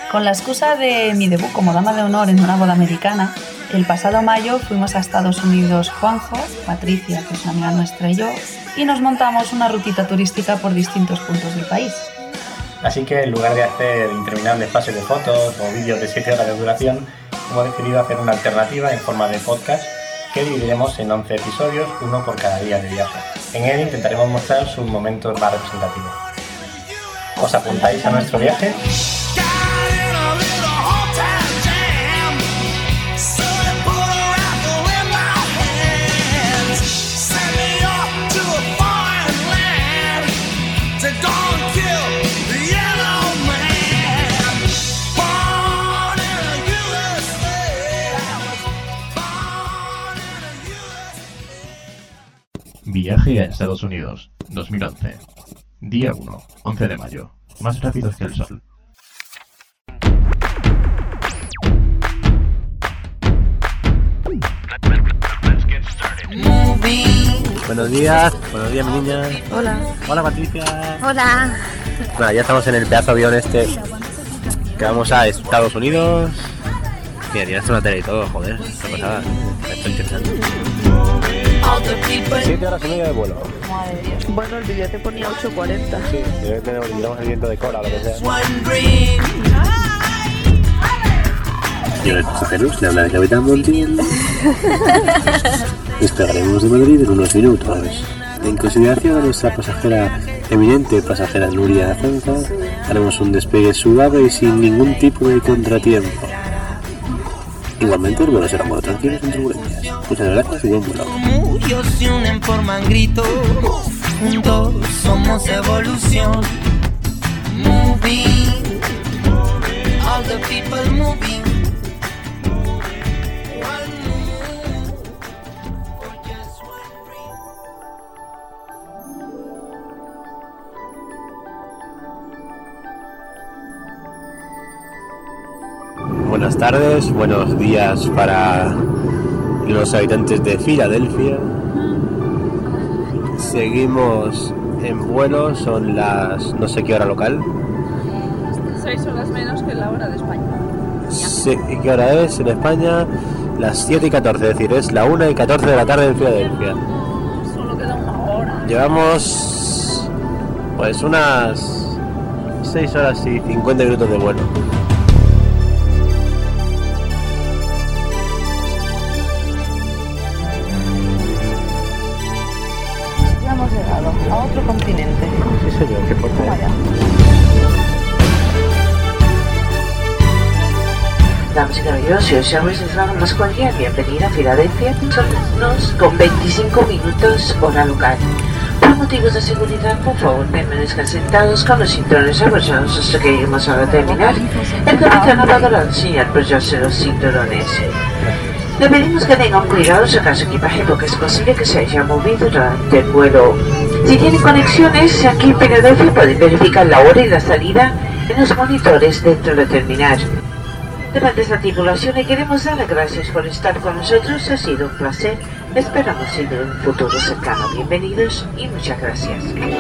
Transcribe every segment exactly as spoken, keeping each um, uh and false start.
Con la excusa de mi debut como dama de honor en una boda americana, el pasado mayo fuimos a Estados Unidos Juanjo, Patricia, que es una amiga nuestra, y yo, y nos montamos una rutita turística por distintos puntos del país. Así que en lugar de hacer interminables pases de fotos o vídeos de siete horas de duración, hemos decidido hacer una alternativa en forma de podcast que dividiremos en once episodios, uno por cada día de viaje. En él intentaremos mostrar sus momentos más representativos. ¿Os apuntáis a nuestro viaje? Viaje a Estados Unidos, dos mil once. Día uno, once de mayo. Más rápidos que el sol. Buenos días, buenos días mi niña. Hola. Hola Patricia. Hola. Bueno, ya estamos en el pedazo de avión este que vamos a Estados Unidos. Mira, tienes una tele y todo, joder, qué pasada. Estoy interesante. Siete horas y media de vuelo. Madre Dios. Bueno, el vídeo te ponía ocho cuarenta. Sí, tenemos el viento de cola o lo que sea. Señores pasajeros, le habla el Capitán Montiel. Despegaremos de Madrid en unos minutos. En consideración a nuestra pasajera, eminente pasajera Nuria Azanza, haremos un despegue suave y sin ningún tipo de contratiempo. Igualmente el vuelo será muy tranquilo sin turbulencias. Muchas gracias y buen vuelo. Ellos se unen, forman grito. Juntos somos evolución. Moving, all the people moving. Buenas tardes, buenos días para los habitantes de Filadelfia. Seguimos en vuelo, son las no sé qué hora local. Seis horas menos que la hora de España. Sí, ¿y qué hora es en España? Las siete y catorce, es decir, es la una y catorce de la tarde en Filadelfia. Solo queda una hora. Llevamos pues unas seis horas y cincuenta minutos de vuelo. Hemos llegado a otro continente. Sí, señor, qué fuerte. Vaya. Damas y caballeros, si os habéis entrado más cordial, bienvenida a Filadelfia. Son las con veinticinco minutos hora local. Por motivos de seguridad, por favor, permanezcan sentados con los cinturones abrochados hasta que lleguemos a la terminal. El capitán ha dado enseñar apoyarse los cinturones. Le pedimos que tengan cuidado sacar su equipaje porque es posible que se haya movido durante el vuelo. Si tienen conexiones, aquí en Filadelfia pueden verificar la hora y la salida en los monitores dentro de la terminal. De parte de esta tripulación le queremos dar las gracias por estar con nosotros, ha sido un placer, esperamos en un futuro cercano. Bienvenidos y muchas gracias.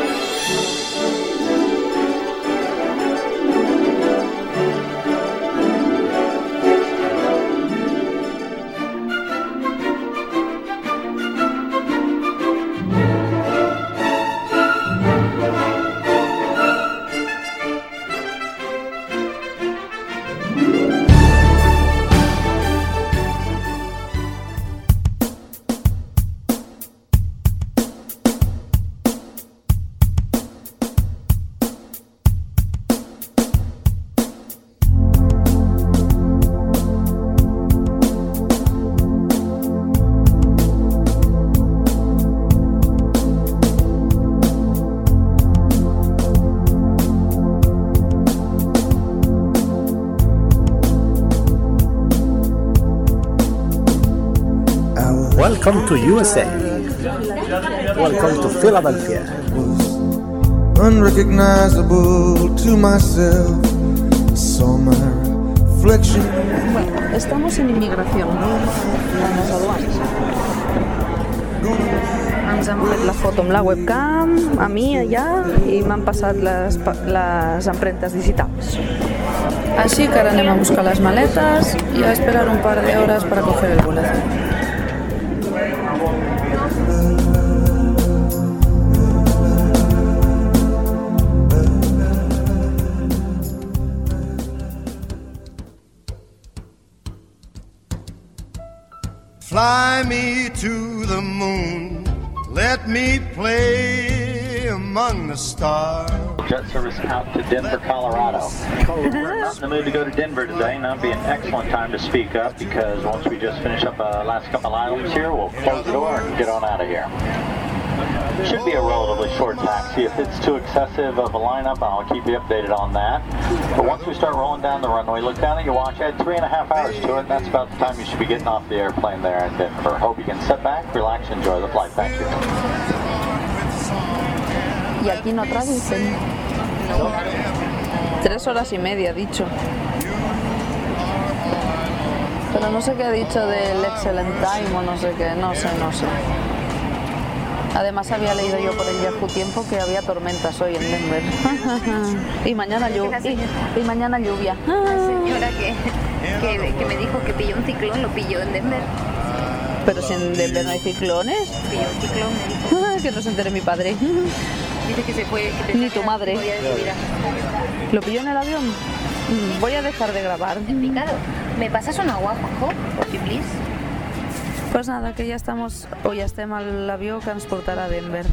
Welcome to U S A. Welcome to Philadelphia. Unrecognizable to myself, saw my reflection. Bueno, estamos en inmigración, en las aduanas. Ens han fet la foto amb la webcam, a mi allà, i m'han passat les, les empremtes digitals. Així que ara anem a buscar les maletes i a esperar un par de horas para coger el boleto. Fly me to the moon, let me play among the stars. Jet service out to Denver, Colorado. We're not in the mood to go to Denver today, and that'd be an excellent time to speak up because once we just finish up the uh, last couple items here, we'll close the door and get on out of here. Should be a relatively short taxi. If it's too excessive of a lineup, I'll keep you updated on that. But once we start rolling down the runway, look down at your watch. Add three and a half hours to it, and that's about the time you should be getting off the airplane there in Denver. Hope you can sit back, relax, enjoy the flight. Thank you. Y aquí no traducen. No. Tres horas y media, dicho. Pero no sé qué ha dicho del excellent time o no sé qué, no sé, no sé. Además había leído yo por el Yahoo Tiempo que había tormentas hoy en Denver. y mañana lluvia. Y, y mañana lluvia. La señora que, que, que me dijo que pilló un ciclón, lo pilló en Denver. Pero si en Denver no hay ciclones. Pilló un ciclón, me dijo. Que no se entere mi padre. Dice que se fue. Que Ni tu madre. ¿Lo pilló en el avión? Voy a dejar de grabar. En picado. ¿Me pasas un agua, Juanjo? Por si, please. Pues nada, que ya estamos, o ya estem al avió que ens portarà a Denver.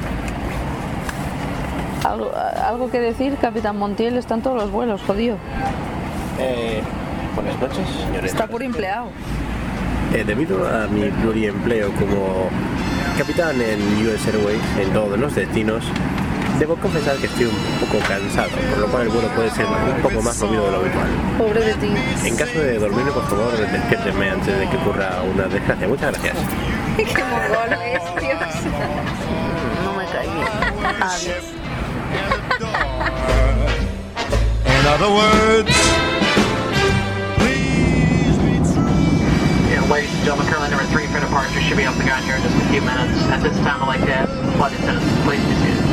¿Algo, algo que decir, Capitán Montiel? Están todos los vuelos, jodido. Eh, buenas noches, señores. Está por empleado. Eh, debido a mi pluriempleo como capitán en U S Airways, en todos los destinos, debo confesar que estoy un poco cansado, por lo cual el vuelo puede ser un poco más movido de lo habitual. Pobre de ti. En caso de dormir, por favor, despiértenme antes de que ocurra una desgracia. Muchas gracias. ¡Qué mongolo es, Dios! No me cae bien. Adiós. In other words, yeah, ladies and gentlemen, currently number three for departure should be off the ground here in just a few minutes. At this time, I'd like to ask the flight attendants to please be seated.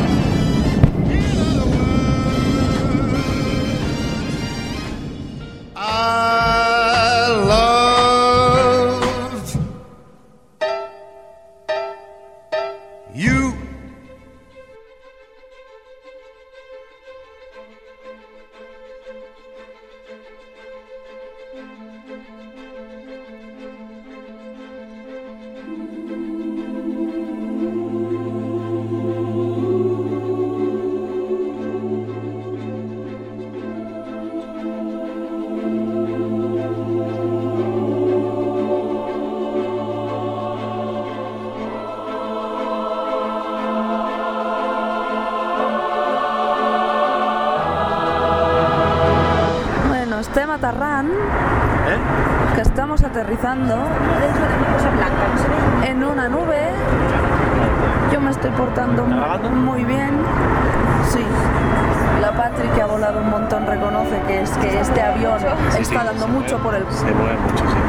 I love you. Estem aterrant, ¿eh? Que estamos aterrizando en una nube. Yo me estoy portando muy bien. Sí. La Patri, que ha volado un montón, reconoce que es que este avión sí, está sí, dando mucho por el... Se mueve mucho, sí.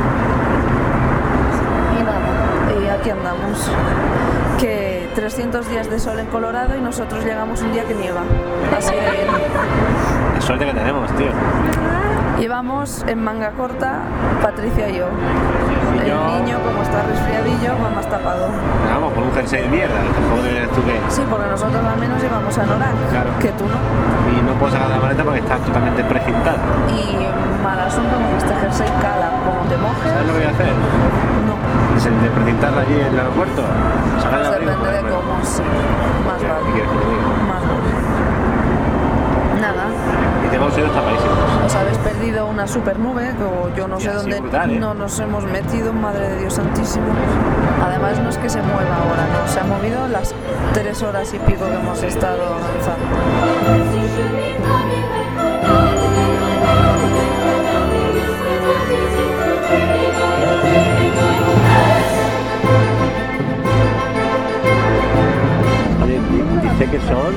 Y nada, y aquí andamos. Que trescientos días de sol en Colorado y nosotros llegamos un día que nieva. Así de bien. La suerte que tenemos, tío. Llevamos en manga corta Patricia y yo. Y el yo... niño, como está resfriadillo, va más tapado. Vamos, con un jersey de mierda. Joder, ¿tú qué? Sí, porque nosotros al menos llevamos anorak, claro. Que tú no. Y no puedo sacar la maleta porque está totalmente precintada. Y mal asunto, porque este jersey cala. Como te mojes... ¿Sabes lo que voy a hacer? No. ¿Es el de precintarla allí en el aeropuerto? Pues depende de cómo, sí. Más vale. ¿Qué quieres que te diga? Más vale. Nada. Y te vamos a ir tapadísimos. Os habéis perdido una super nube, que yo no sé dónde brutal, ¿eh? No nos hemos metido, madre de Dios santísimo. Además no es que se mueva ahora, no, se ha movido las tres horas y pico que hemos estado avanzando. Oye, dice que son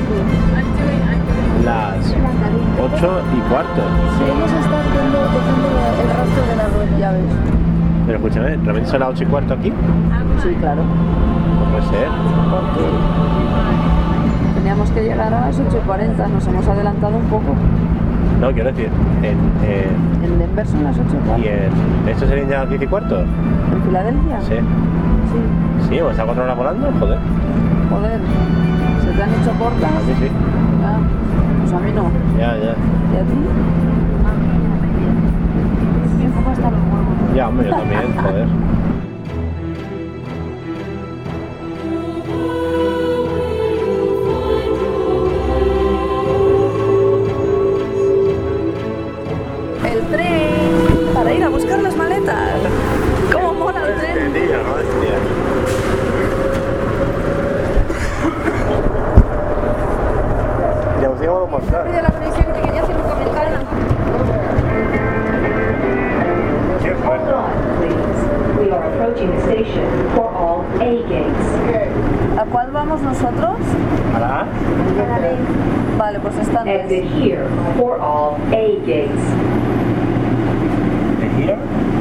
las ocho y cuarto. Seguimos dejando el rastro de las dos llaves. Pero escúchame, ¿realmente son las ocho y cuarto aquí? Sí, claro. No puede ser. Porque teníamos que llegar a las ocho y cuarenta, nos hemos adelantado un poco. No, quiero decir, en, en, En Denver son las ocho y cuarto. ¿y en esto serían ya las diez y cuarto? ¿En Filadelfia? Sí. Sí. Sí, ¿o está cuatro horas volando? Joder. Joder, ¿se te han hecho cortas? A mí sí. Ya. Pues a mí no. Ya, ya. ¿Y a ti? Un poco hasta los huevos. Ya, hombre, yo también, joder. El tren para ir a buscar las maletas. ¿Cómo mola el tren? Este día, ¿no? Este día. Ya os digo cómo está. De la policía que te quería hacer un comentario. Qué fuerte. We are approaching the station for all A gates. ¿A cuál vamos nosotros? ¿A la A? Vale, pues están. Exit here for all A gates. ¿De gira?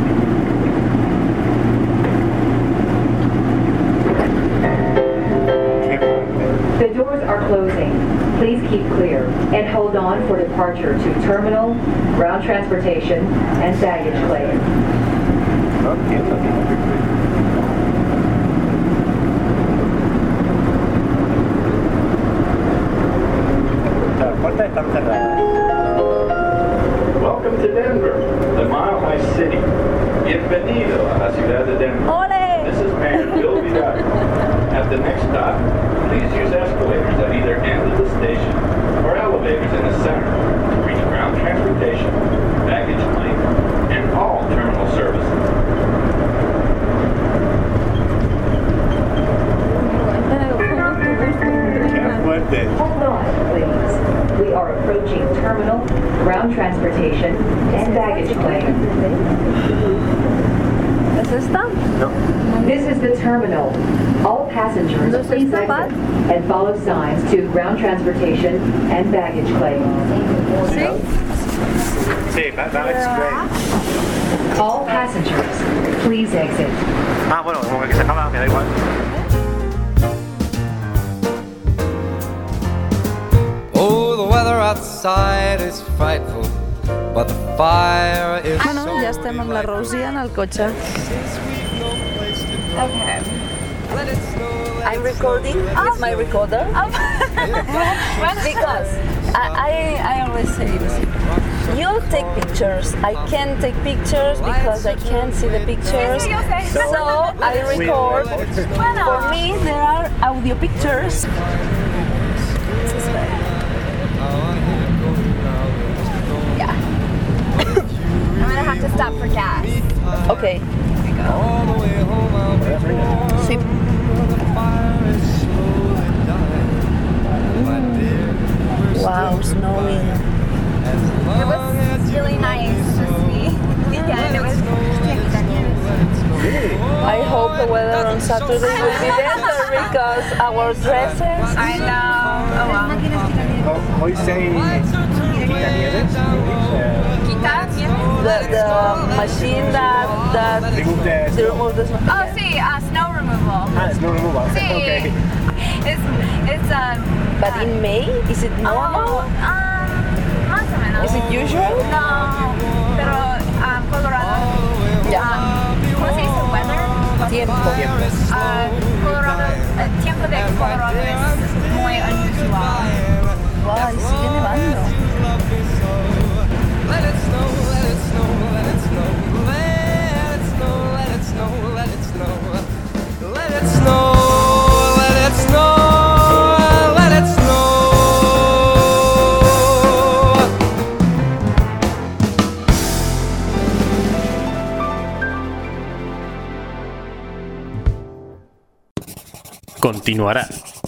Qué fuerte. The doors are closing. Please keep clear and hold on for departure to terminal, ground transportation, and baggage claim. No entiendo, tío. Las puertas están cerradas. Welcome to Denver, the Mile High City. Bienvenido a la ciudad de Denver. ¡Ole! This is Mayor Bill Vidal. At the next stop, please use escalators at either end of the station or elevators in the center to reach ground transportation, baggage claim, and all terminal services. Qué fuerte. Hold on, please. We are approaching terminal, ground transportation, and baggage claim. ¿Es esta? No. This is the terminal. All passengers, ¿No es please esta, Pat? exit and follow signs to ground transportation and baggage claim. ¿Sí? Sí, that, that explains. All passengers, please exit. Ah, bueno, como que se acaba, me da igual. Oh, the weather outside is frightful, but the fire is Bueno, ja estem amb la Rosie en el cotxe. Okay. I'm recording with my recorder. Because I, I, I always say this. You take pictures. I can't take pictures because I can't see the pictures. So I record. For me, there are audio pictures. Yeah. I'm gonna have to stop for gas. Okay. Sí. Wow, snowing. It was really nice to see. Yeah, it was I hope the weather on Saturday will be better because our dresses. I know. Oh well. Hoy say quitanieves. The, the machine that that Remove the they remove the snow. Oh, sí, uh, snow removal. Ah, snow removal. Sí. Okay. It's it's um. But in May, is it normal? Oh, um, más o menos. Is it usual? No, pero um, Colorado. Yeah. Um, ¿Cómo se dice? Weather. Tiempo. Uh, Colorado. El tiempo de Colorado es muy unusual. Wow, y sigue nevando. Let it snow, let it snow, let it snow, let it snow, let it snow, let it snow, let it snow, let it snow, let it snow. Continuará.